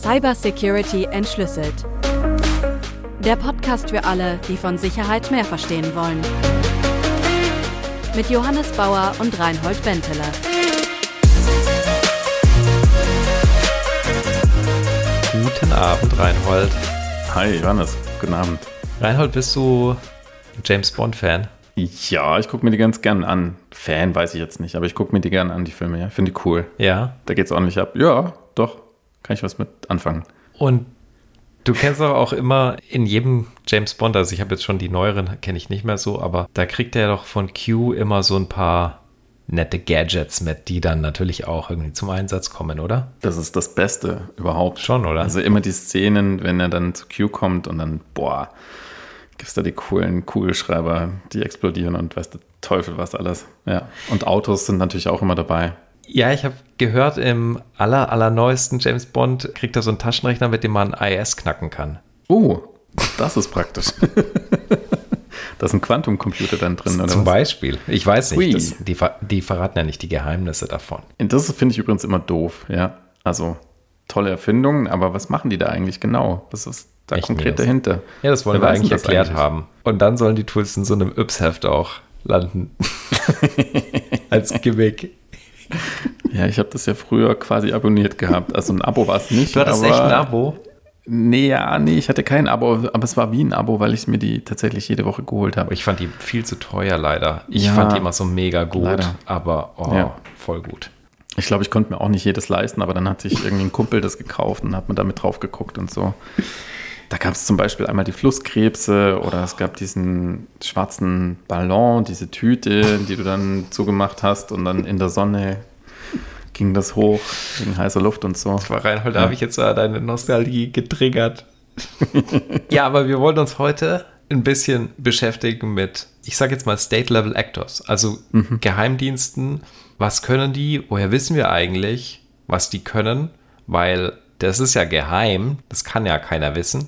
Cybersecurity entschlüsselt. Der Podcast für alle, die von Sicherheit mehr verstehen wollen. Mit Johannes Bauer und Reinhold Benteler. Guten Abend, Reinhold. Hi, Johannes. Guten Abend. Reinhold, bist du James Bond-Fan? Ja, ich gucke mir die ganz gern an. Fan weiß ich jetzt nicht, aber ich gucke mir die gern an, die Filme. Ja, finde die cool. Ja. Da geht's ordentlich ab. Ja, doch. Kann ich was mit anfangen. Und du kennst doch auch immer in jedem James Bond, also ich habe jetzt schon die neueren, kenne ich nicht mehr so, aber da kriegt er doch von Q immer so ein paar nette Gadgets mit, die dann natürlich auch irgendwie zum Einsatz kommen, oder? Das ist das Beste überhaupt. Schon, oder? Also immer die Szenen, wenn er dann zu Q kommt und dann, gibt's da die coolen Kugelschreiber, die explodieren und weiß der Teufel was alles. Ja. Und Autos sind natürlich auch immer dabei. Ja, ich habe gehört, im allerneuesten James Bond kriegt er so einen Taschenrechner, mit dem man IS knacken kann. Das ist praktisch. Da ist ein Quantumcomputer dann drin, oder Zum was? Beispiel. Ich weiß nicht, die verraten ja nicht die Geheimnisse davon. Und das finde ich übrigens immer doof, ja. Also tolle Erfindungen, aber was machen die da eigentlich genau? Was ist da Echt konkret mies. dahinter? Ja, das wollen Wer wir weiß eigentlich das erklärt eigentlich? haben. Und dann sollen die Tools in so einem Yps-Heft auch landen. Als Gimmick. Ja, ich habe das ja früher quasi abonniert gehabt. Also ein Abo war es nicht. Du hattest aber echt ein Abo? Nee, ich hatte kein Abo, aber es war wie ein Abo, weil ich mir die tatsächlich jede Woche geholt habe. Ich fand die viel zu teuer, leider. Ich Ja, fand die immer so mega gut, leider. aber Ja. voll gut. Ich glaube, ich konnte mir auch nicht jedes leisten, aber dann hat sich irgendwie ein Kumpel das gekauft und hat mir damit drauf geguckt und so. Da gab es zum Beispiel einmal die Flusskrebse oder es gab diesen schwarzen Ballon, diese Tüte, die du dann zugemacht hast und dann in der Sonne ging das hoch wegen heißer Luft und so. Das war Reinhold, da habe ich jetzt deine Nostalgie getriggert. Ja, aber wir wollen uns heute ein bisschen beschäftigen mit, ich sage jetzt mal State-Level Actors, also Geheimdiensten. Was können die? Woher wissen wir eigentlich, was die können? Weil das ist ja geheim, das kann ja keiner wissen.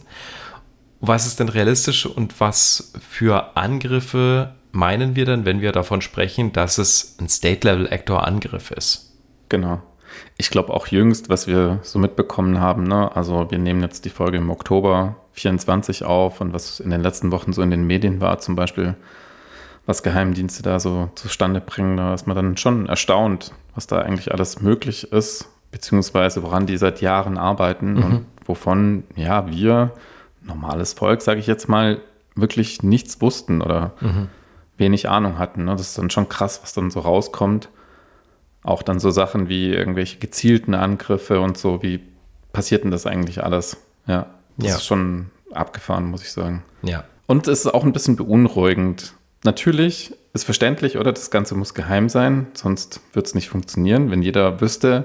Was ist denn realistisch und was für Angriffe meinen wir denn, wenn wir davon sprechen, dass es ein State-Level-Actor-Angriff ist? Genau. Ich glaube auch jüngst, was wir so mitbekommen haben, ne? Also wir nehmen jetzt die Folge im Oktober 24 auf und was in den letzten Wochen so in den Medien war, zum Beispiel, was Geheimdienste da so zustande bringen, da ist man dann schon erstaunt, was da eigentlich alles möglich ist, beziehungsweise woran die seit Jahren arbeiten und wovon, ja, wir, normales Volk, sage ich jetzt mal, wirklich nichts wussten oder wenig Ahnung hatten. Ne? Das ist dann schon krass, was dann so rauskommt. Auch dann so Sachen wie irgendwelche gezielten Angriffe und so, wie passiert denn das eigentlich alles? Ja, das ist schon abgefahren, muss ich sagen. Ja. Und es ist auch ein bisschen beunruhigend. Natürlich ist verständlich, oder? Das Ganze muss geheim sein, sonst wird es nicht funktionieren. Wenn jeder wüsste,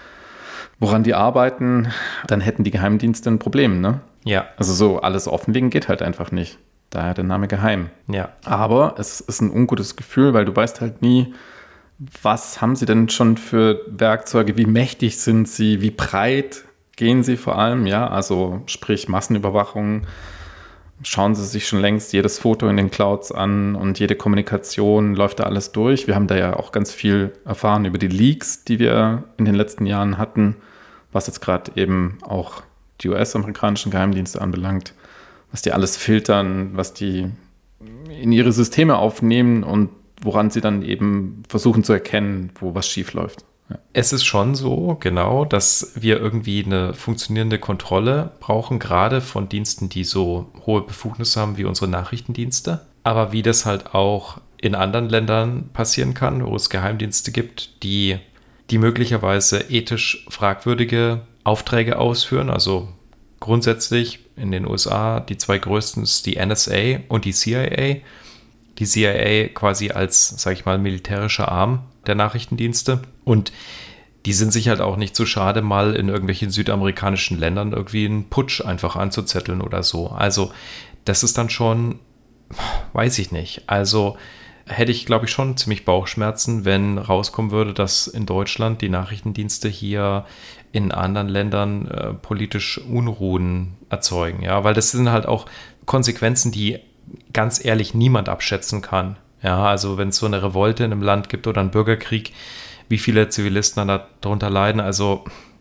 woran die arbeiten, dann hätten die Geheimdienste ein Problem, ne? Ja. Also so alles offenlegen geht halt einfach nicht. Daher der Name geheim. Ja. Aber es ist ein ungutes Gefühl, weil du weißt halt nie, was haben sie denn schon für Werkzeuge, wie mächtig sind sie, wie breit gehen sie vor allem, ja, also sprich Massenüberwachung, schauen sie sich schon längst jedes Foto in den Clouds an und jede Kommunikation läuft da alles durch. Wir haben da ja auch ganz viel erfahren über die Leaks, die wir in den letzten Jahren hatten, was jetzt gerade eben auch die US-amerikanischen Geheimdienste anbelangt, was die alles filtern, was die in ihre Systeme aufnehmen und woran sie dann eben versuchen zu erkennen, wo was schief läuft. Ja. Es ist schon so, genau, dass wir irgendwie eine funktionierende Kontrolle brauchen, gerade von Diensten, die so hohe Befugnisse haben wie unsere Nachrichtendienste. Aber wie das halt auch in anderen Ländern passieren kann, wo es Geheimdienste gibt, die möglicherweise ethisch fragwürdige Aufträge ausführen. Also grundsätzlich in den USA die zwei größten ist die NSA und die CIA. Die CIA quasi als, sag ich mal, militärischer Arm der Nachrichtendienste. Und die sind sich halt auch nicht so schade, mal in irgendwelchen südamerikanischen Ländern irgendwie einen Putsch einfach anzuzetteln oder so. Also das ist dann schon, weiß ich nicht. Also hätte ich, glaube ich, schon ziemlich Bauchschmerzen, wenn rauskommen würde, dass in Deutschland die Nachrichtendienste hier in anderen Ländern politisch Unruhen erzeugen. Ja, weil das sind halt auch Konsequenzen, die ganz ehrlich niemand abschätzen kann. Ja, also wenn es so eine Revolte in einem Land gibt oder einen Bürgerkrieg, wie viele Zivilisten dann darunter leiden, also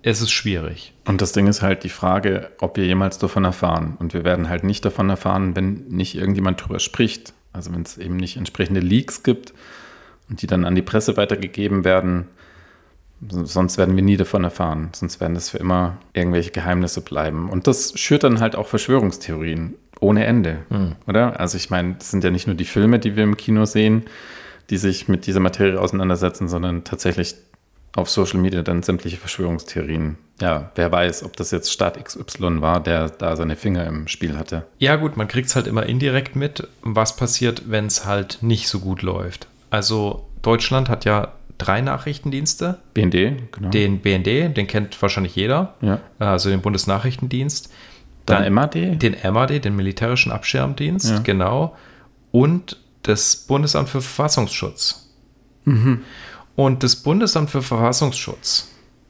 es ist schwierig. Und das Ding ist halt die Frage, ob wir jemals davon erfahren. Und wir werden halt nicht davon erfahren, wenn nicht irgendjemand drüber spricht. Also wenn es eben nicht entsprechende Leaks gibt und die dann an die Presse weitergegeben werden. Sonst werden wir nie davon erfahren. Sonst werden das für immer irgendwelche Geheimnisse bleiben. Und das schürt dann halt auch Verschwörungstheorien ohne Ende, oder? Also ich meine, das sind ja nicht nur die Filme, die wir im Kino sehen, die sich mit dieser Materie auseinandersetzen, sondern tatsächlich auf Social Media dann sämtliche Verschwörungstheorien. Ja, wer weiß, ob das jetzt Staat XY war, der da seine Finger im Spiel hatte. Ja gut, man kriegt es halt immer indirekt mit, was passiert, wenn es halt nicht so gut läuft. Also Deutschland hat ja 3 Nachrichtendienste. BND, genau. Den BND, den kennt wahrscheinlich jeder, Ja. also den Bundesnachrichtendienst. Dann MAD? Den MAD, den Militärischen Abschirmdienst, Ja. genau. Und das Bundesamt für Verfassungsschutz. Und das Bundesamt für Verfassungsschutz,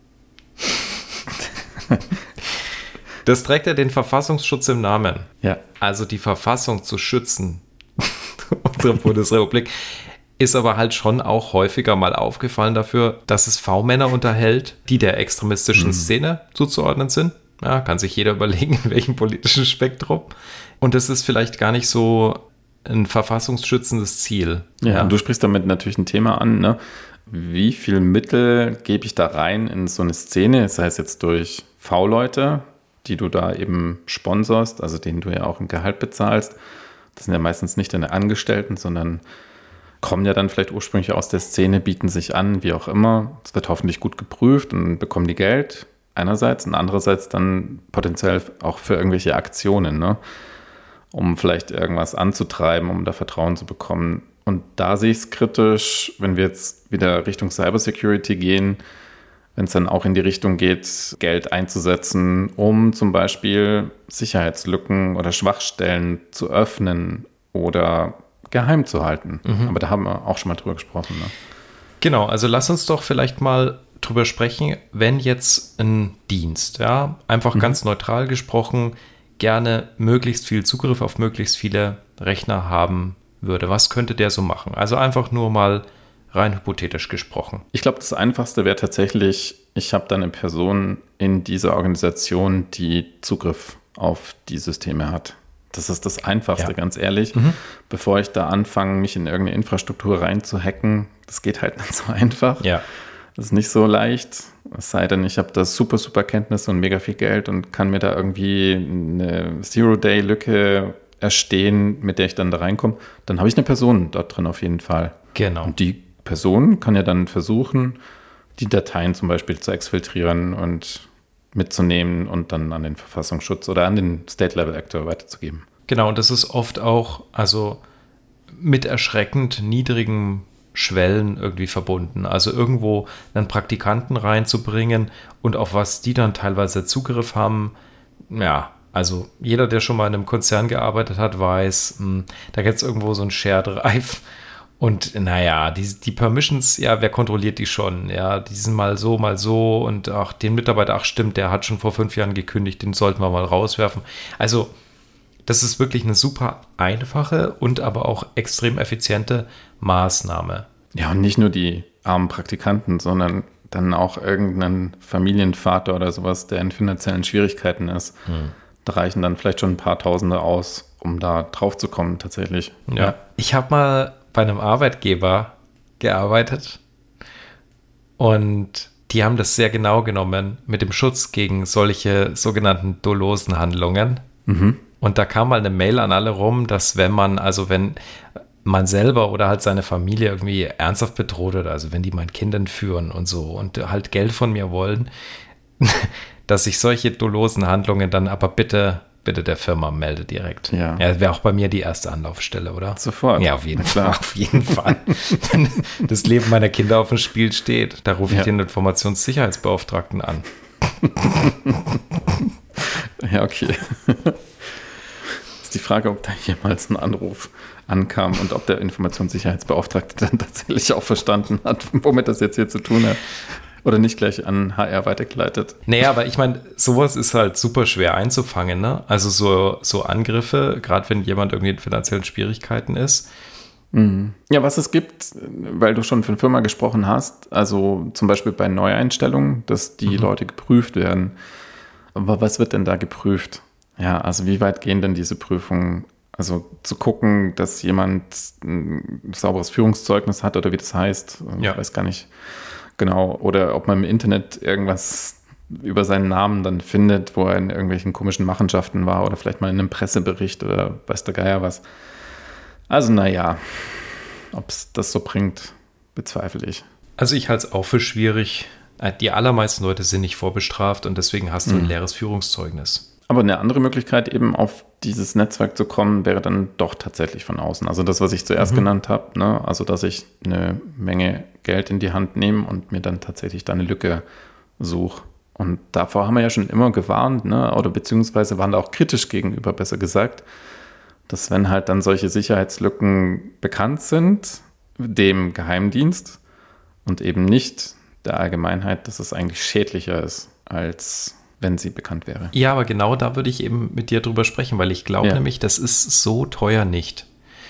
das trägt ja den Verfassungsschutz im Namen. Ja. Also die Verfassung zu schützen, unserer Bundesrepublik, ist aber halt schon auch häufiger mal aufgefallen dafür, dass es V-Männer unterhält, die der extremistischen Szene zuzuordnen sind. Ja, kann sich jeder überlegen, in welchem politischen Spektrum. Und das ist vielleicht gar nicht so ein verfassungsschützendes Ziel. Ja, und du sprichst damit natürlich ein Thema an, ne? Wie viel Mittel gebe ich da rein in so eine Szene, sei es jetzt durch V-Leute, die du da eben sponsorst, also denen du ja auch ein Gehalt bezahlst. Das sind ja meistens nicht deine Angestellten, sondern kommen ja dann vielleicht ursprünglich aus der Szene, bieten sich an, wie auch immer. Es wird hoffentlich gut geprüft und bekommen die Geld einerseits und andererseits dann potenziell auch für irgendwelche Aktionen, ne? Um vielleicht irgendwas anzutreiben, um da Vertrauen zu bekommen. Und da sehe ich es kritisch, wenn wir jetzt wieder Richtung Cybersecurity gehen, wenn es dann auch in die Richtung geht, Geld einzusetzen, um zum Beispiel Sicherheitslücken oder Schwachstellen zu öffnen oder geheim zu halten. Aber da haben wir auch schon mal drüber gesprochen. Ne? Genau, also lass uns doch vielleicht mal drüber sprechen, wenn jetzt ein Dienst, ja, einfach ganz neutral gesprochen, gerne möglichst viel Zugriff auf möglichst viele Rechner haben würde. Was könnte der so machen? Also einfach nur mal rein hypothetisch gesprochen. Ich glaube, das Einfachste wäre tatsächlich, ich habe da eine Person in dieser Organisation, die Zugriff auf die Systeme hat. Das ist das Einfachste, ganz ehrlich. Bevor ich da anfange, mich in irgendeine Infrastruktur reinzuhacken, das geht halt nicht so einfach. Ja. Das ist nicht so leicht. Es sei denn, ich habe da super Kenntnisse und mega viel Geld und kann mir da irgendwie eine Zero-Day-Lücke erstehen, mit der ich dann da reinkomme. Dann habe ich eine Person dort drin auf jeden Fall. Genau. Und die Person kann ja dann versuchen, die Dateien zum Beispiel zu exfiltrieren und mitzunehmen und dann an den Verfassungsschutz oder an den State-Level-Actor weiterzugeben. Genau, und das ist oft auch also mit erschreckend niedrigen Schwellen irgendwie verbunden. Also irgendwo einen Praktikanten reinzubringen und auf was die dann teilweise Zugriff haben, ja, also jeder, der schon mal in einem Konzern gearbeitet hat, weiß, da gibt es irgendwo so ein Shared Drive und naja, die Permissions, ja, wer kontrolliert die schon? Ja, die sind mal so und ach, den Mitarbeiter, ach stimmt, der hat schon vor 5 Jahren gekündigt, den sollten wir mal rauswerfen. Also das ist wirklich eine super einfache und aber auch extrem effiziente Maßnahme. Ja, und nicht nur die armen Praktikanten, sondern dann auch irgendeinen Familienvater oder sowas, der in finanziellen Schwierigkeiten ist. Da reichen dann vielleicht schon ein paar Tausende aus, um da drauf zu kommen tatsächlich. Ja. Ich habe mal bei einem Arbeitgeber gearbeitet und die haben das sehr genau genommen mit dem Schutz gegen solche sogenannten dolosen Handlungen. Und da kam mal eine Mail an alle rum, dass wenn man selber oder halt seine Familie irgendwie ernsthaft bedroht wird, also wenn die mein Kind entführen und so und halt Geld von mir wollen, dass sich solche dolosen Handlungen dann aber bitte der Firma melde direkt. Ja. Wäre auch bei mir die erste Anlaufstelle, oder? Sofort. Ja, auf jeden Fall. Auf jeden Fall. Wenn das Leben meiner Kinder auf dem Spiel steht, da rufe ich den Informationssicherheitsbeauftragten an. Ja, okay. Ist die Frage, ob da jemals ein Anruf ankam und ob der Informationssicherheitsbeauftragte dann tatsächlich auch verstanden hat, womit das jetzt hier zu tun hat. Oder nicht gleich an HR weitergeleitet. Naja, aber ich meine, sowas ist halt super schwer einzufangen, ne? Also so Angriffe, gerade wenn jemand irgendwie in finanziellen Schwierigkeiten ist, Ja, was es gibt, weil du schon von Firma gesprochen hast, also zum Beispiel bei Neueinstellungen, dass die Leute geprüft werden. Aber was wird denn da geprüft? Ja, also wie weit gehen denn diese Prüfungen? Also zu gucken, dass jemand ein sauberes Führungszeugnis hat oder wie das heißt, ich weiß gar nicht genau. Oder ob man im Internet irgendwas über seinen Namen dann findet, wo er in irgendwelchen komischen Machenschaften war oder vielleicht mal in einem Pressebericht oder weiß der Geier was. Also naja, ob es das so bringt, bezweifle ich. Also ich halte es auch für schwierig. Die allermeisten Leute sind nicht vorbestraft und deswegen hast du ein leeres Führungszeugnis. Aber eine andere Möglichkeit, eben auf dieses Netzwerk zu kommen, wäre dann doch tatsächlich von außen. Also das, was ich zuerst genannt habe, ne? Also dass ich eine Menge Geld in die Hand nehme und mir dann tatsächlich da eine Lücke suche. Und davor haben wir ja schon immer gewarnt, ne? Oder beziehungsweise waren da auch kritisch gegenüber, besser gesagt, dass wenn halt dann solche Sicherheitslücken bekannt sind, dem Geheimdienst und eben nicht der Allgemeinheit, dass es eigentlich schädlicher ist, als wenn sie bekannt wäre. Ja, aber genau da würde ich eben mit dir drüber sprechen, weil ich glaube nämlich, das ist so teuer nicht.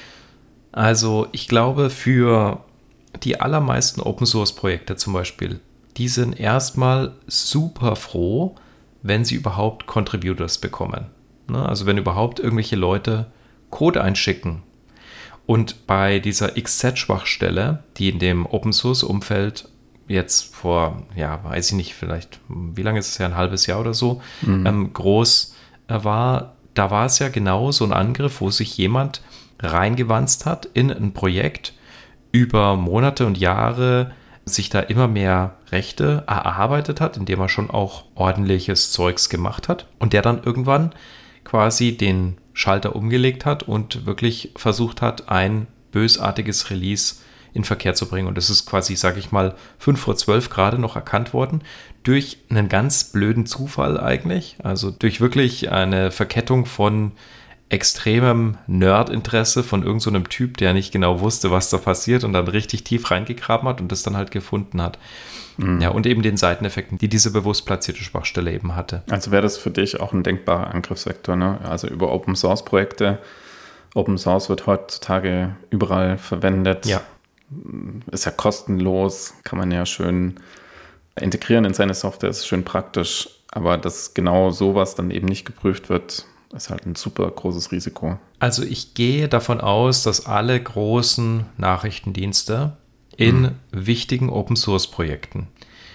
Also ich glaube, für die allermeisten Open-Source-Projekte zum Beispiel, die sind erstmal super froh, wenn sie überhaupt Contributors bekommen. Ne? Also wenn überhaupt irgendwelche Leute Code einschicken. Und bei dieser XZ-Schwachstelle, die in dem Open-Source-Umfeld jetzt vor, weiß ich nicht, vielleicht, wie lange ist es ja, ein halbes Jahr oder so, groß war, da war es ja genau so ein Angriff, wo sich jemand reingewanzt hat in ein Projekt, über Monate und Jahre sich da immer mehr Rechte erarbeitet hat, indem er schon auch ordentliches Zeugs gemacht hat und der dann irgendwann quasi den Schalter umgelegt hat und wirklich versucht hat, ein bösartiges Release in Verkehr zu bringen. Und das ist quasi, sage ich mal, 5:12 gerade noch erkannt worden, durch einen ganz blöden Zufall eigentlich, also durch wirklich eine Verkettung von extremem Nerd-Interesse von irgend so einem Typ, der nicht genau wusste, was da passiert und dann richtig tief reingegraben hat und das dann halt gefunden hat. Ja, und eben den Seiteneffekten, die diese bewusst platzierte Schwachstelle eben hatte. Also wäre das für dich auch ein denkbarer Angriffsvektor, ne? Also über Open-Source-Projekte. Open Source wird heutzutage überall verwendet. Ja. Ist ja kostenlos, kann man ja schön integrieren in seine Software, ist schön praktisch. Aber dass genau sowas dann eben nicht geprüft wird, ist halt ein super großes Risiko. Also ich gehe davon aus, dass alle großen Nachrichtendienste in wichtigen Open-Source-Projekten,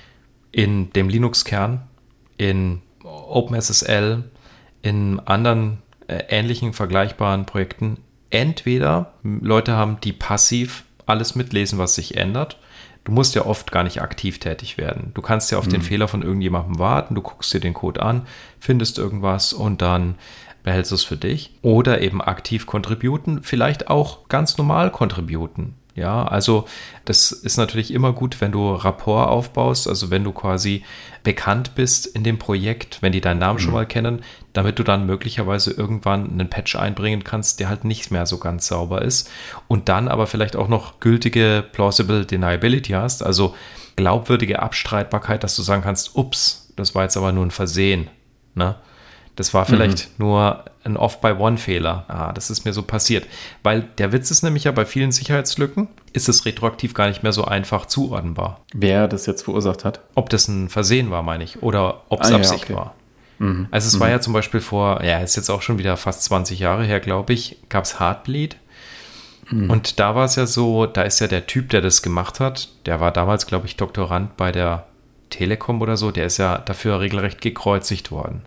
in dem Linux-Kern, in OpenSSL, in anderen ähnlichen vergleichbaren Projekten entweder Leute haben, die passiv alles mitlesen, was sich ändert. Du musst ja oft gar nicht aktiv tätig werden. Du kannst ja auf den Fehler von irgendjemandem warten, du guckst dir den Code an, findest irgendwas und dann behältst du es für dich. Oder eben aktiv contributen, vielleicht auch ganz normal contributen. Ja, also das ist natürlich immer gut, wenn du Rapport aufbaust, also wenn du quasi bekannt bist in dem Projekt, wenn die deinen Namen schon mal kennen, damit du dann möglicherweise irgendwann einen Patch einbringen kannst, der halt nicht mehr so ganz sauber ist und dann aber vielleicht auch noch gültige Plausible Deniability hast, also glaubwürdige Abstreitbarkeit, dass du sagen kannst, ups, das war jetzt aber nur ein Versehen, ne? Das war vielleicht nur ein Off-by-One-Fehler. Das ist mir so passiert. Weil der Witz ist nämlich ja, bei vielen Sicherheitslücken ist es retroaktiv gar nicht mehr so einfach zuordnenbar. Wer das jetzt verursacht hat? Ob das ein Versehen war, meine ich, oder ob es Absicht war. Also es war ja zum Beispiel vor, ist jetzt auch schon wieder fast 20 Jahre her, glaube ich, gab es Heartbleed. Und da war es ja so, da ist ja der Typ, der das gemacht hat, der war damals, glaube ich, Doktorand bei der Telekom oder so, der ist ja dafür regelrecht gekreuzigt worden.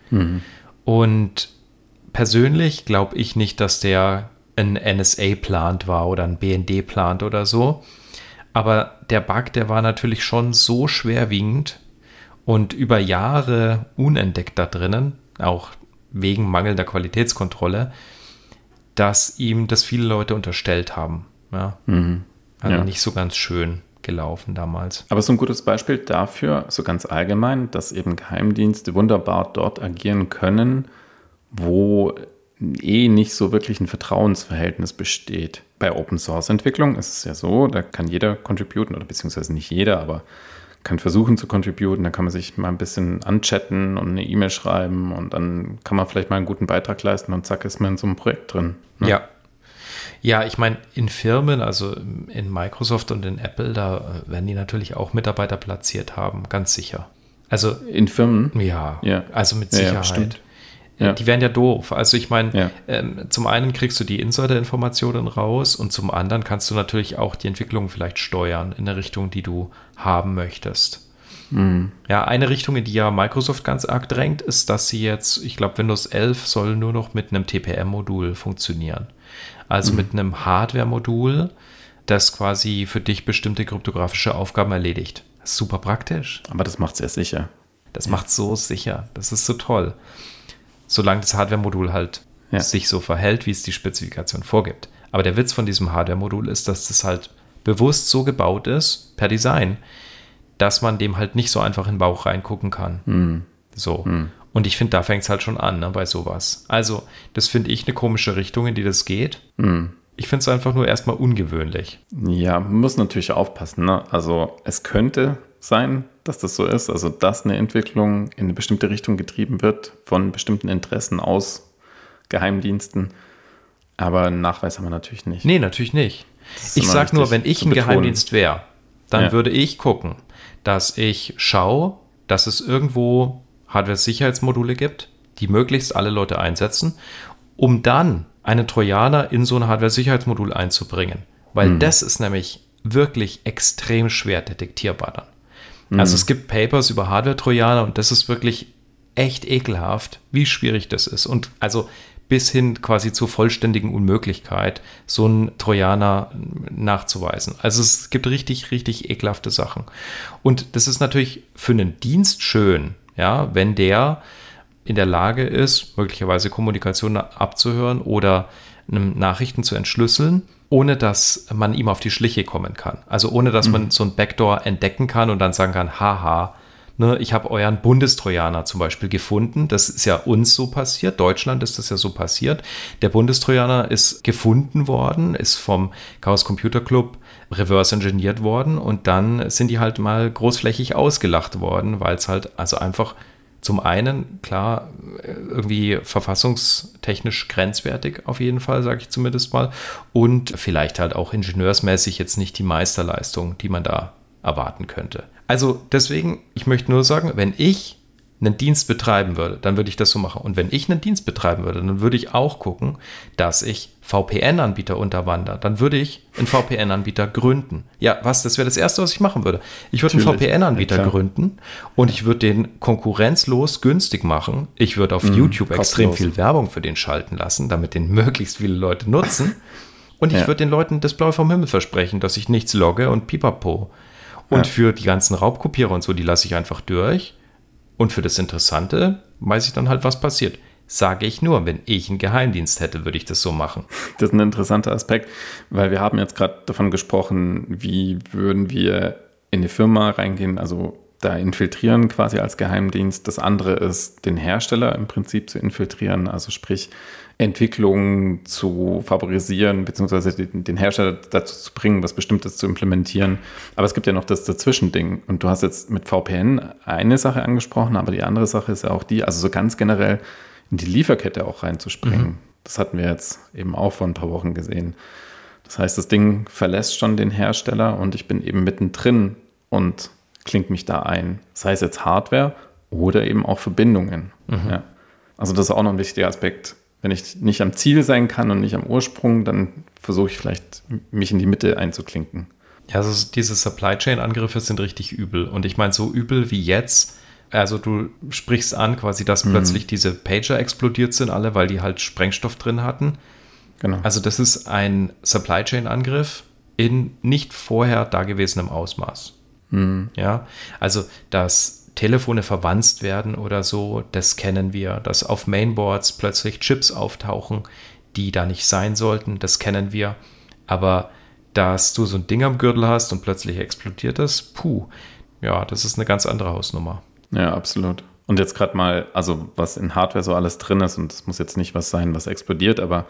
Und persönlich glaube ich nicht, dass der ein NSA-Plant war oder ein BND-Plant oder so. Aber der Bug, der war natürlich schon so schwerwiegend und über Jahre unentdeckt da drinnen, auch wegen mangelnder Qualitätskontrolle, dass ihm das viele Leute unterstellt haben. Ja? Also nicht so ganz schön gelaufen damals. Aber so ein gutes Beispiel dafür, so ganz allgemein, dass eben Geheimdienste wunderbar dort agieren können, wo nicht so wirklich ein Vertrauensverhältnis besteht. Bei Open-Source-Entwicklung ist es ja so, da kann jeder contributen, oder beziehungsweise nicht jeder, aber kann versuchen zu contributen, da kann man sich mal ein bisschen anchatten und eine E-Mail schreiben und dann kann man vielleicht mal einen guten Beitrag leisten und zack ist man in so einem Projekt drin. Ne? Ja, ich meine, in Firmen, also in Microsoft und in Apple, da werden die natürlich auch Mitarbeiter platziert haben, ganz sicher. Also in Firmen? Ja, also mit Sicherheit. Ja. Die wären ja doof. Also ich meine, Ja. Zum einen kriegst du die Insider-Informationen raus und zum anderen kannst du natürlich auch die Entwicklung vielleicht steuern in der Richtung, die du haben möchtest. Ja, eine Richtung, in die ja Microsoft ganz arg drängt, ist, dass sie jetzt, ich glaube, Windows 11 soll nur noch mit einem TPM-Modul funktionieren. Also mit einem Hardware-Modul, das quasi für dich bestimmte kryptografische Aufgaben erledigt. Das ist super praktisch. Aber das macht es sehr sicher. Das macht so sicher. Das ist so toll. Solange das Hardware-Modul halt sich so verhält, wie es die Spezifikation vorgibt. Aber der Witz von diesem Hardware-Modul ist, dass das halt bewusst so gebaut ist, per Design, dass man dem halt nicht so einfach in den Bauch reingucken kann. So. Und ich finde, da fängt es halt schon an, ne, bei sowas. Also, das finde ich eine komische Richtung, in die das geht. Ich finde es einfach nur erstmal ungewöhnlich. Ja, man muss natürlich aufpassen. Ne? Also, es könnte sein, dass das so ist. Also, dass eine Entwicklung in eine bestimmte Richtung getrieben wird von bestimmten Interessen aus Geheimdiensten. Aber einen Nachweis haben wir natürlich nicht. Nee, natürlich nicht. Ich sage nur, wenn ich ein Geheimdienst wäre, dann würde ich gucken, dass ich schaue, dass es irgendwo Hardware-Sicherheitsmodule gibt, die möglichst alle Leute einsetzen, um dann einen Trojaner in so ein Hardware-Sicherheitsmodul einzubringen. Weil das ist nämlich wirklich extrem schwer detektierbar dann. Also es gibt Papers über Hardware-Trojaner und das ist wirklich echt ekelhaft, wie schwierig das ist. Und also bis hin quasi zur vollständigen Unmöglichkeit, so einen Trojaner nachzuweisen. Also es gibt richtig, richtig ekelhafte Sachen. Und das ist natürlich für einen Dienst schön, ja, wenn der in der Lage ist, möglicherweise Kommunikation abzuhören oder Nachrichten zu entschlüsseln, ohne dass man ihm auf die Schliche kommen kann. Also ohne, dass man so ein Backdoor entdecken kann und dann sagen kann, haha, ne, ich habe euren Bundestrojaner zum Beispiel gefunden. Das ist ja uns so passiert. Deutschland ist das ja so passiert. Der Bundestrojaner ist gefunden worden, ist vom Chaos Computer Club reverse engineert worden und dann sind die halt mal großflächig ausgelacht worden, weil es halt also einfach zum einen, klar, irgendwie verfassungstechnisch grenzwertig auf jeden Fall, sage ich zumindest mal, und vielleicht halt auch ingenieursmäßig jetzt nicht die Meisterleistung, die man da erwarten könnte. Also deswegen, ich möchte nur sagen, wenn ich einen Dienst betreiben würde, dann würde ich das so machen. Und wenn ich einen Dienst betreiben würde, dann würde ich auch gucken, dass ich VPN-Anbieter unterwandere. Dann würde ich einen VPN-Anbieter gründen. Ja, was? Das wäre das Erste, was ich machen würde. Ich würde einen VPN-Anbieter gründen und ich würde den konkurrenzlos günstig machen. Ich würde auf YouTube extrem viel Werbung für den schalten lassen, damit den möglichst viele Leute nutzen. Und ich würde den Leuten das Blaue vom Himmel versprechen, dass ich nichts logge und pipapo. Und für die ganzen Raubkopierer und so, die lasse ich einfach durch. Und für das Interessante weiß ich dann halt, was passiert. Sage ich nur, wenn ich einen Geheimdienst hätte, würde ich das so machen. Das ist ein interessanter Aspekt, weil wir haben jetzt gerade davon gesprochen, wie würden wir in die Firma reingehen, also da infiltrieren quasi als Geheimdienst. Das andere ist, den Hersteller im Prinzip zu infiltrieren, also sprich Entwicklungen zu favorisieren, beziehungsweise den Hersteller dazu zu bringen, was Bestimmtes zu implementieren. Aber es gibt ja noch das Dazwischending. Und du hast jetzt mit VPN eine Sache angesprochen, aber die andere Sache ist ja auch die, also so ganz generell in die Lieferkette auch reinzuspringen. Das hatten wir jetzt eben auch vor ein paar Wochen gesehen. Das heißt, das Ding verlässt schon den Hersteller und ich bin eben mittendrin und klingt mich da ein. Das heißt jetzt Hardware oder eben auch Verbindungen. Ja. Also das ist auch noch ein wichtiger Aspekt. Wenn ich nicht am Ziel sein kann und nicht am Ursprung, dann versuche ich vielleicht, mich in die Mitte einzuklinken. Ja, also diese Supply Chain-Angriffe sind richtig übel. Und ich meine, so übel wie jetzt, also du sprichst an quasi, dass plötzlich diese Pager explodiert sind alle, weil die halt Sprengstoff drin hatten. Genau. Also das ist ein Supply Chain-Angriff in nicht vorher dagewesenem Ausmaß. Ja, also dass Telefone verwanzt werden oder so, das kennen wir. Dass auf Mainboards plötzlich Chips auftauchen, die da nicht sein sollten, das kennen wir. Aber dass du so ein Ding am Gürtel hast und plötzlich explodiert das, ja, das ist eine ganz andere Hausnummer. Ja, absolut. Und jetzt gerade mal, also was in Hardware so alles drin ist, und es muss jetzt nicht was sein, was explodiert, aber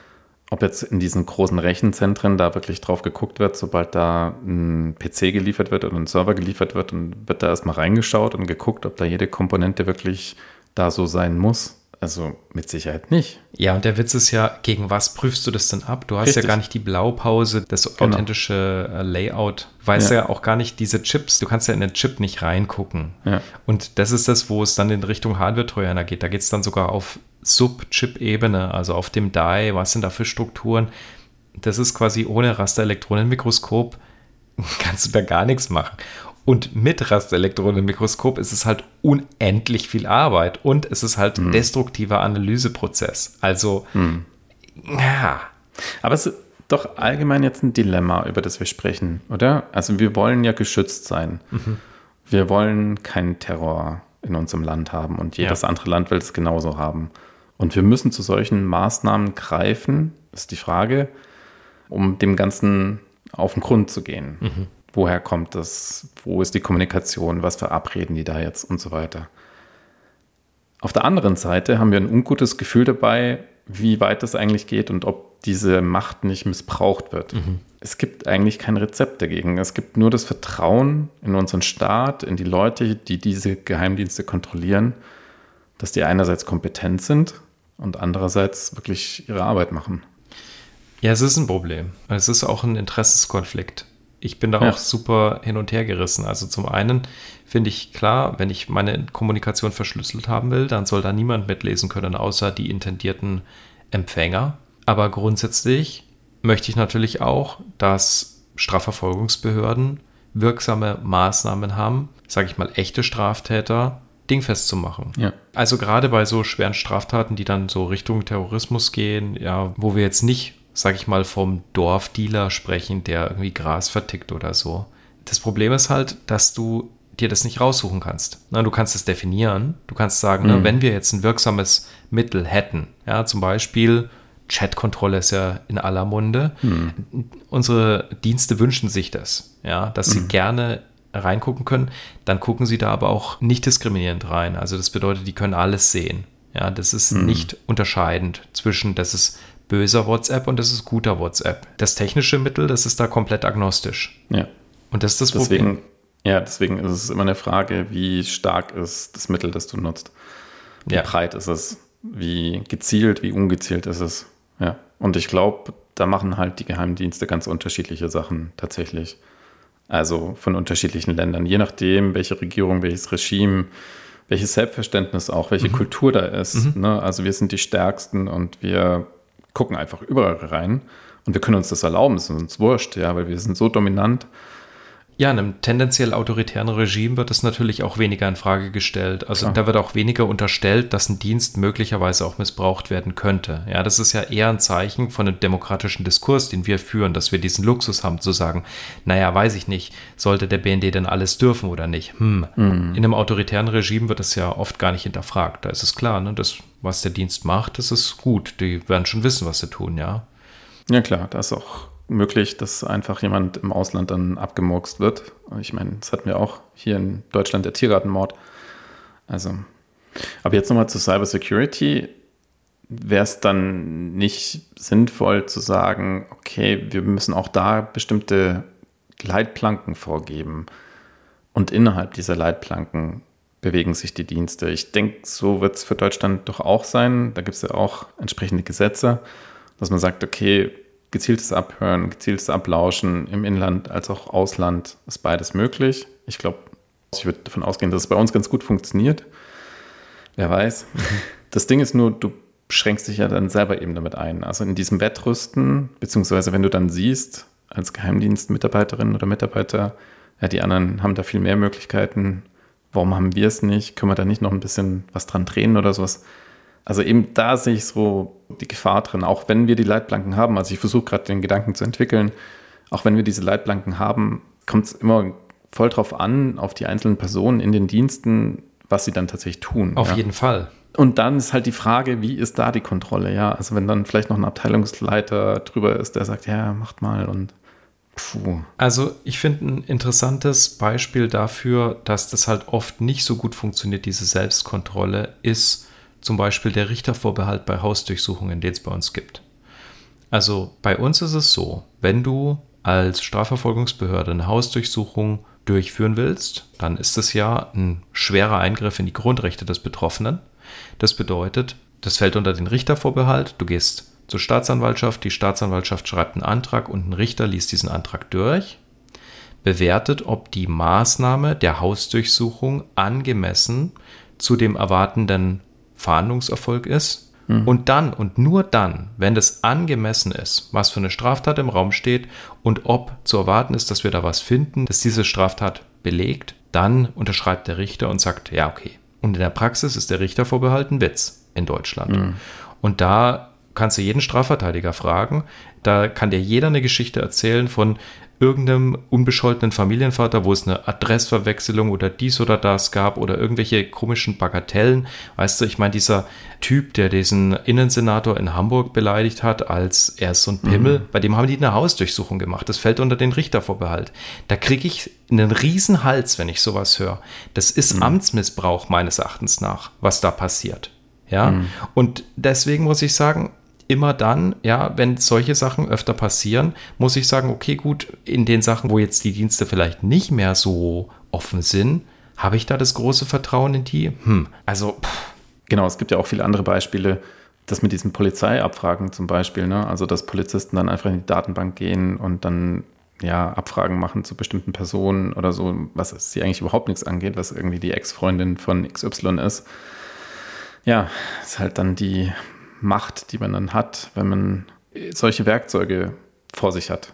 ob jetzt in diesen großen Rechenzentren da wirklich drauf geguckt wird, sobald da ein PC geliefert wird oder ein Server geliefert wird, und wird da erstmal reingeschaut und geguckt, ob da jede Komponente wirklich da so sein muss. Also mit Sicherheit nicht. Ja, und der Witz ist ja, gegen was prüfst du das denn ab? Du hast Richtig. ja gar nicht die Blaupause, das authentische Layout. Du weißt ja auch gar nicht diese Chips. Du kannst ja in den Chip nicht reingucken. Ja. Und das ist das, wo es dann in Richtung Hardware-Trojaner geht. Da geht es dann sogar auf Sub-Chip-Ebene, also auf dem Die. Was sind da für Strukturen? Das ist quasi ohne Rasterelektronenmikroskop kannst du da gar nichts machen. Und mit Rasterelektronenmikroskop ist es halt unendlich viel Arbeit und es ist halt ein destruktiver Analyseprozess. Also, ja. Aber es ist doch allgemein jetzt ein Dilemma, über das wir sprechen, oder? Also wir wollen ja geschützt sein. Wir wollen keinen Terror in unserem Land haben und jedes andere Land will es genauso haben. Und wir müssen zu solchen Maßnahmen greifen, ist die Frage, um dem Ganzen auf den Grund zu gehen. Woher kommt das? Wo ist die Kommunikation? Was verabreden die da jetzt? Und so weiter. Auf der anderen Seite haben wir ein ungutes Gefühl dabei, wie weit das eigentlich geht und ob diese Macht nicht missbraucht wird. Es gibt eigentlich kein Rezept dagegen. Es gibt nur das Vertrauen in unseren Staat, in die Leute, die diese Geheimdienste kontrollieren, dass die einerseits kompetent sind und andererseits wirklich ihre Arbeit machen. Ja, es ist ein Problem. Es ist auch ein Interessenskonflikt. Ich bin da auch super hin und her gerissen. Also zum einen finde ich klar, wenn ich meine Kommunikation verschlüsselt haben will, dann soll da niemand mitlesen können, außer die intendierten Empfänger. Aber grundsätzlich möchte ich natürlich auch, dass Strafverfolgungsbehörden wirksame Maßnahmen haben, sage ich mal, echte Straftäter dingfest zu machen. Ja. Also gerade bei so schweren Straftaten, die dann so Richtung Terrorismus gehen, ja, wo wir jetzt nicht, sag ich mal, vom Dorfdealer sprechen, der irgendwie Gras vertickt oder so. Das Problem ist halt, dass du dir das nicht raussuchen kannst. Na, du kannst es definieren. Du kannst sagen, wenn wir jetzt ein wirksames Mittel hätten, ja, zum Beispiel Chatkontrolle ist ja in aller Munde. Unsere Dienste wünschen sich das, ja, dass sie gerne reingucken können. Dann gucken sie da aber auch nicht diskriminierend rein. Also das bedeutet, die können alles sehen. Ja, das ist nicht unterscheidend zwischen, das ist böser WhatsApp und das ist guter WhatsApp. Das technische Mittel, das ist da komplett agnostisch. Ja. Und das ist das Problem. Deswegen ist es immer eine Frage, wie stark ist das Mittel, das du nutzt. Wie breit ist es? Wie gezielt, wie ungezielt ist es? Ja. Und ich glaube, da machen halt die Geheimdienste ganz unterschiedliche Sachen tatsächlich. Also von unterschiedlichen Ländern. Je nachdem, welche Regierung, welches Regime, welches Selbstverständnis auch, welche Kultur da ist. Ne? Also wir sind die Stärksten und wir gucken einfach überall rein und wir können uns das erlauben, es ist uns wurscht, ja, weil wir sind so dominant. Ja, in einem tendenziell autoritären Regime wird es natürlich auch weniger in Frage gestellt. Also da wird auch weniger unterstellt, dass ein Dienst möglicherweise auch missbraucht werden könnte. Ja, das ist ja eher ein Zeichen von einem demokratischen Diskurs, den wir führen, dass wir diesen Luxus haben zu sagen, naja, weiß ich nicht, sollte der BND denn alles dürfen oder nicht? In einem autoritären Regime wird das ja oft gar nicht hinterfragt. Da ist es klar, ne, das, was der Dienst macht, das ist gut. Die werden schon wissen, was sie tun, ja. Ja klar, da ist auch möglich, dass einfach jemand im Ausland dann abgemurkst wird. Ich meine, das hatten wir auch hier in Deutschland, der Tiergartenmord. Also, aber jetzt nochmal zu Cybersecurity. Wäre es dann nicht sinnvoll zu sagen, okay, wir müssen auch da bestimmte Leitplanken vorgeben und innerhalb dieser Leitplanken bewegen sich die Dienste. Ich denke, so wird es für Deutschland doch auch sein. Da gibt es ja auch entsprechende Gesetze, dass man sagt, okay, gezieltes Abhören, gezieltes Ablauschen im Inland als auch Ausland ist beides möglich. Ich glaube, ich würde davon ausgehen, dass es bei uns ganz gut funktioniert. Wer weiß. Das Ding ist nur, du schränkst dich ja dann selber eben damit ein. Also in diesem Wettrüsten, beziehungsweise wenn du dann siehst, als Geheimdienstmitarbeiterin oder Mitarbeiter, ja, die anderen haben da viel mehr Möglichkeiten. Warum haben wir es nicht? Können wir da nicht noch ein bisschen was dran drehen oder sowas? Also eben da sehe ich so die Gefahr drin, auch wenn wir die Leitplanken haben. Also ich versuche gerade den Gedanken zu entwickeln, auch wenn wir diese Leitplanken haben, kommt es immer voll drauf an, auf die einzelnen Personen in den Diensten, was sie dann tatsächlich tun. Auf jeden Fall. Und dann ist halt die Frage, wie ist da die Kontrolle? Ja, also wenn dann vielleicht noch ein Abteilungsleiter drüber ist, der sagt, ja, macht mal und puh. Also ich finde ein interessantes Beispiel dafür, dass das halt oft nicht so gut funktioniert, diese Selbstkontrolle, ist zum Beispiel der Richtervorbehalt bei Hausdurchsuchungen, den es bei uns gibt. Also bei uns ist es so, wenn du als Strafverfolgungsbehörde eine Hausdurchsuchung durchführen willst, dann ist es ja ein schwerer Eingriff in die Grundrechte des Betroffenen. Das bedeutet, Das fällt unter den Richtervorbehalt. Du gehst zur Staatsanwaltschaft, die Staatsanwaltschaft schreibt einen Antrag und ein Richter liest diesen Antrag durch, bewertet, ob die Maßnahme der Hausdurchsuchung angemessen zu dem erwartenden Fahndungserfolg ist. Und dann und nur dann, wenn das angemessen ist, was für eine Straftat im Raum steht und ob zu erwarten ist, dass wir da was finden, das diese Straftat belegt, dann unterschreibt der Richter und sagt, ja, okay. Und in der Praxis ist der Richtervorbehalt ein Witz in Deutschland. Und da kannst du jeden Strafverteidiger fragen, da kann dir jeder eine Geschichte erzählen von irgendeinem unbescholtenen Familienvater, wo es eine Adressverwechslung oder dies oder das gab oder irgendwelche komischen Bagatellen. Weißt du, ich meine, dieser Typ, der diesen Innensenator in Hamburg beleidigt hat, als er ist so ein Pimmel, bei dem haben die eine Hausdurchsuchung gemacht. Das fällt unter den Richtervorbehalt. Da kriege ich einen riesen Hals, wenn ich sowas höre. Das ist Amtsmissbrauch meines Erachtens nach, was da passiert. Ja, und deswegen muss ich sagen, immer dann, ja, wenn solche Sachen öfter passieren, muss ich sagen, okay, gut, in den Sachen, wo jetzt die Dienste vielleicht nicht mehr so offen sind, habe ich da das große Vertrauen in die? Genau, es gibt ja auch viele andere Beispiele, das mit diesen Polizeiabfragen zum Beispiel, ne? Also dass Polizisten dann einfach in die Datenbank gehen und dann ja Abfragen machen zu bestimmten Personen oder so, was sie eigentlich überhaupt nichts angeht, was irgendwie die Ex-Freundin von XY ist. Ja, ist halt dann die Macht, die man dann hat, wenn man solche Werkzeuge vor sich hat.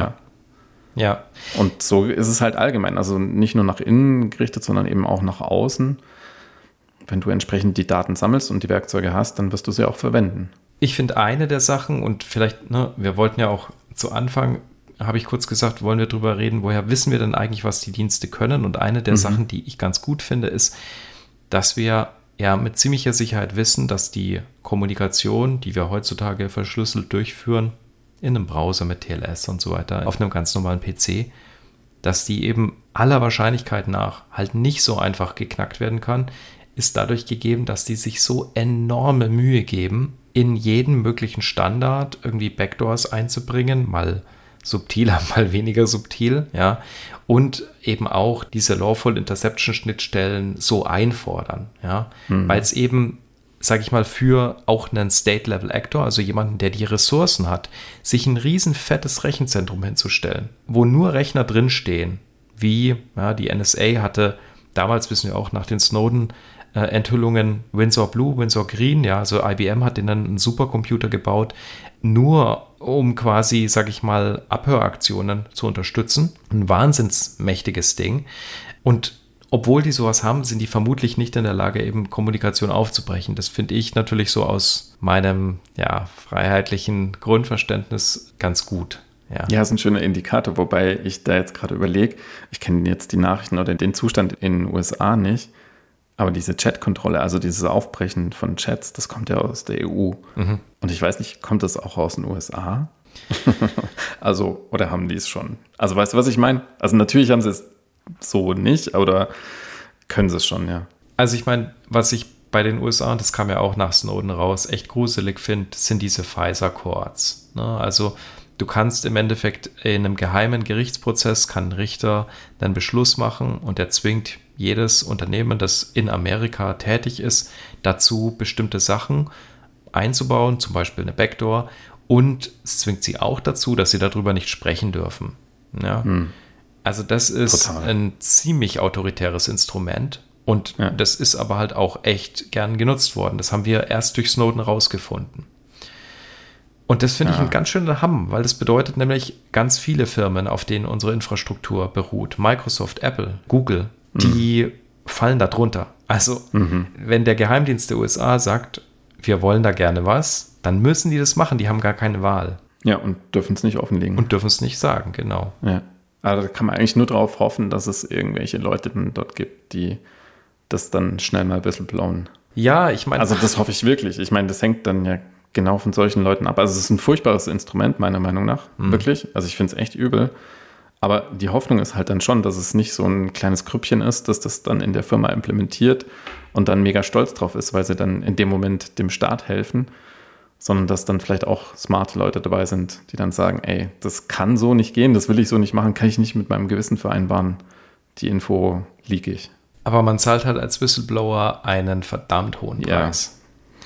Ja. Und so ist es halt allgemein, also nicht nur nach innen gerichtet, sondern eben auch nach außen. Wenn du entsprechend die Daten sammelst und die Werkzeuge hast, dann wirst du sie auch verwenden. Ich finde eine der Sachen, und vielleicht, ne, wir wollten ja auch zu Anfang, habe ich kurz gesagt, wollen wir drüber reden, woher wissen wir denn eigentlich, was die Dienste können? Und eine der Sachen, die ich ganz gut finde, ist, dass wir ja mit ziemlicher Sicherheit wissen, dass die Kommunikation, die wir heutzutage verschlüsselt durchführen, in einem Browser mit TLS und so weiter, auf einem ganz normalen PC, dass die eben aller Wahrscheinlichkeit nach halt nicht so einfach geknackt werden kann, ist dadurch gegeben, dass die sich so enorme Mühe geben, in jeden möglichen Standard irgendwie Backdoors einzubringen, mal subtiler, mal weniger subtil, ja, und eben auch diese Lawful Interception Schnittstellen so einfordern, ja, weil es eben, sage ich mal, für auch einen State-Level-Actor, also jemanden, der die Ressourcen hat, sich ein riesen fettes Rechenzentrum hinzustellen, wo nur Rechner drinstehen, wie, ja, die NSA hatte damals, wissen wir auch, nach den Snowden-Enthüllungen Windsor Blue, Windsor Green, ja, also IBM hat denen einen Supercomputer gebaut, nur um quasi, sag ich mal, Abhöraktionen zu unterstützen. Ein wahnsinnsmächtiges Ding. Und obwohl die sowas haben, sind die vermutlich nicht in der Lage, eben Kommunikation aufzubrechen. Das finde ich natürlich so aus meinem, ja, freiheitlichen Grundverständnis ganz gut. Ja, ist ein schöner Indikator, wobei ich da jetzt gerade überlege, ich kenne jetzt die Nachrichten oder den Zustand in den USA nicht, aber diese Chat-Kontrolle, also dieses Aufbrechen von Chats, das kommt ja aus der EU. Und ich weiß nicht, kommt das auch aus den USA? Also, oder haben die es schon? Also, weißt du, was ich meine? Also, natürlich haben sie es so nicht, oder können sie es schon, ja. Also, ich meine, was ich bei den USA, und das kam ja auch nach Snowden raus, echt gruselig finde, sind diese FISA-Courts. Ne? Also, du kannst im Endeffekt in einem geheimen Gerichtsprozess, kann ein Richter einen Beschluss machen und der zwingt jedes Unternehmen, das in Amerika tätig ist, dazu bestimmte Sachen einzubauen, zum Beispiel eine Backdoor, und es zwingt sie auch dazu, dass sie darüber nicht sprechen dürfen. Ja? Also das ist total ein ziemlich autoritäres Instrument und das ist aber halt auch echt gern genutzt worden. Das haben wir erst durch Snowden rausgefunden. Und das finde ich ein ganz schöner Hamm, weil das bedeutet nämlich ganz viele Firmen, auf denen unsere Infrastruktur beruht, Microsoft, Apple, Google, die fallen da drunter. Also wenn der Geheimdienst der USA sagt, wir wollen da gerne was, dann müssen die das machen, die haben gar keine Wahl. Ja, und dürfen es nicht offenlegen. Und dürfen es nicht sagen, genau. Ja. Also da kann man eigentlich nur darauf hoffen, dass es irgendwelche Leute dort gibt, die das dann schnell mal ein bisschen blauen. Ja, ich meine... Also das hoffe ich wirklich. Ich meine, das hängt dann ja genau von solchen Leuten ab. Also es ist ein furchtbares Instrument, meiner Meinung nach. Wirklich. Also ich finde es echt übel. Aber die Hoffnung ist halt dann schon, dass es nicht so ein kleines Grüppchen ist, dass das dann in der Firma implementiert und dann mega stolz drauf ist, weil sie dann in dem Moment dem Staat helfen, sondern dass dann vielleicht auch smarte Leute dabei sind, die dann sagen, ey, das kann so nicht gehen, das will ich so nicht machen, kann ich nicht mit meinem Gewissen vereinbaren. Die Info leak ich. Aber man zahlt halt als Whistleblower einen verdammt hohen Preis.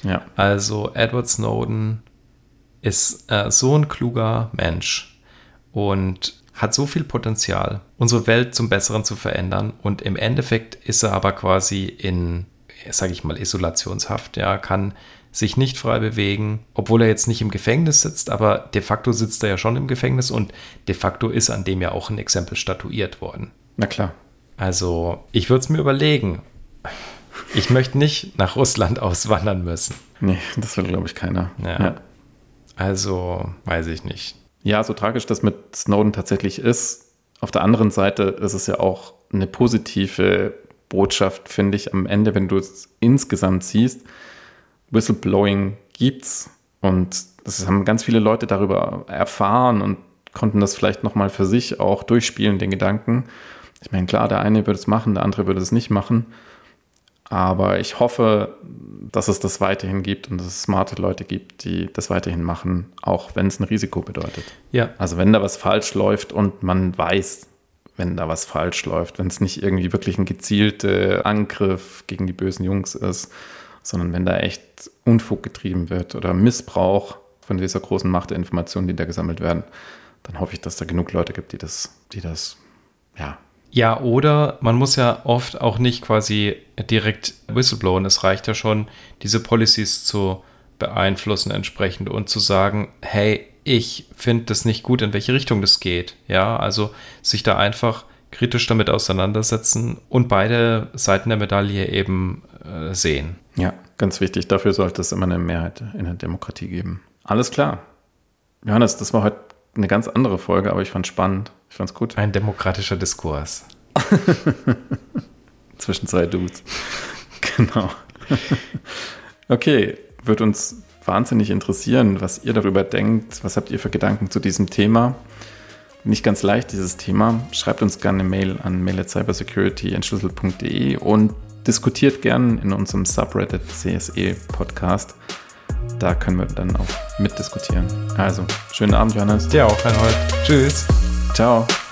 Ja. Also Edward Snowden ist so ein kluger Mensch und hat so viel Potenzial, unsere Welt zum Besseren zu verändern. Und im Endeffekt ist er aber quasi in, sage ich mal, Isolationshaft. Ja, kann sich nicht frei bewegen, obwohl er jetzt nicht im Gefängnis sitzt, aber de facto sitzt er ja schon im Gefängnis und de facto ist an dem ja auch ein Exempel statuiert worden. Na klar. Also ich würde es mir überlegen. Ich möchte nicht nach Russland auswandern müssen. Nee, das will, glaube ich, keiner. Ja. Also, weiß ich nicht. Ja, so tragisch das mit Snowden tatsächlich ist, auf der anderen Seite ist es ja auch eine positive Botschaft, finde ich, am Ende, wenn du es insgesamt siehst. Whistleblowing gibt's und das haben ganz viele Leute darüber erfahren und konnten das vielleicht nochmal für sich auch durchspielen, den Gedanken. Ich meine, klar, der eine würde es machen, der andere würde es nicht machen. Aber ich hoffe, dass es das weiterhin gibt und dass es smarte Leute gibt, die das weiterhin machen, auch wenn es ein Risiko bedeutet. Ja. Also wenn da was falsch läuft und man weiß, wenn da was falsch läuft, wenn es nicht irgendwie wirklich ein gezielter Angriff gegen die bösen Jungs ist, sondern wenn da echt Unfug getrieben wird oder Missbrauch von dieser großen Macht der Informationen, die da gesammelt werden, dann hoffe ich, dass da genug Leute gibt, die das, ja. Ja, oder man muss ja oft auch nicht quasi direkt whistleblowen. Es reicht ja schon, diese Policies zu beeinflussen entsprechend und zu sagen, hey, ich finde das nicht gut, in welche Richtung das geht. Ja, also sich da einfach kritisch damit auseinandersetzen und beide Seiten der Medaille eben sehen. Ja, ganz wichtig. Dafür sollte es immer eine Mehrheit in der Demokratie geben. Alles klar. Johannes, das war heute eine ganz andere Folge, aber ich fand es spannend. Ich fand es gut. Ein demokratischer Diskurs. Zwischen zwei Dudes. Genau. Okay, wird uns wahnsinnig interessieren, was ihr darüber denkt. Was habt ihr für Gedanken zu diesem Thema? Nicht ganz leicht, dieses Thema. Schreibt uns gerne eine Mail an mail@cybersecurity@entschlüsselt.de und diskutiert gerne in unserem Subreddit CSE Podcast. Da können wir dann auch mitdiskutieren. Also, schönen Abend, Johannes. Dir auch, Reinhold. Tschüss. Ciao.